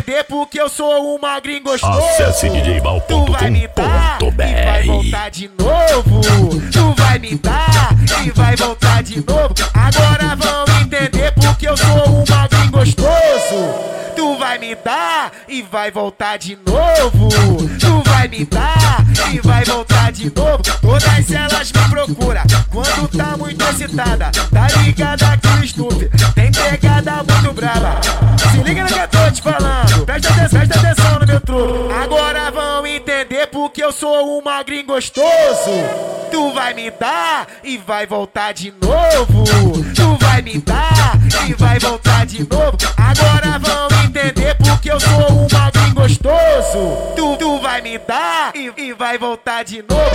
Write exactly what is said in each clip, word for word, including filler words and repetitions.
entender porque eu sou um magrinho gostoso. Acesse d j mal ponto com Tu vai me dar ponto b e vai r. voltar de novo. Tu vai me dar e vai voltar de novo. Agora vão entender porque eu sou um magrinho gostoso. Tu vai me dar e vai voltar de novo. Tu vai me dar e vai voltar de novo. Todas elas me procuram quando tá muito excitada. Tá ligada que o Snoop tem pegada muito brava. Se liga no que eu tô te falando, presta atenção, presta atenção no meu truque. Agora vão entender porque eu sou um magrinho gostoso. Tu vai me dar e vai voltar de novo. Tu vai me dar e vai voltar de novo. Agora vão entender porque eu sou um magrinho gostoso. Tu, tu vai me dar e, e vai voltar de novo.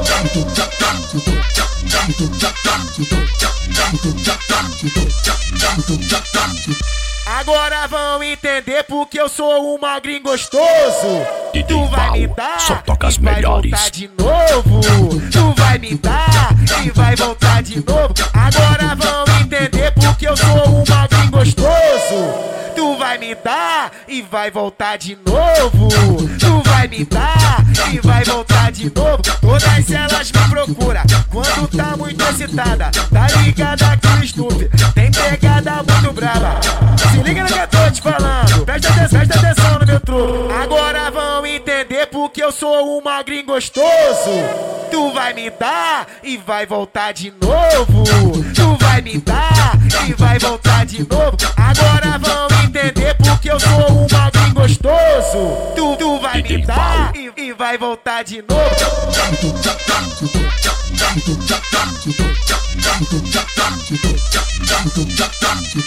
Agora vão entender porque eu sou um magrinho gostoso. Tu vai me dar só toca as e vai melhores. voltar de novo. Tu vai me dar e vai voltar de novo. Agora vão entender porque eu sou um magrinho gostoso. Tu vai me dar e vai voltar de novo. Tu vai me dar e vai voltar de novo. Todas elas me procuram quando tá muito excitada. Tá ligada que o Snoop tem pegada muito brava. Se liga no que eu tô te falando, presta atenção, presta atenção no meu truque. Agora vão entender porque eu sou um magrinho gostoso. Tu vai me dar e vai voltar de novo. Tu vai me dar e vai voltar de novo. Agora vão entender porque eu sou um magrinho gostoso. Tu, tu vai me dar e, e vai voltar de novo.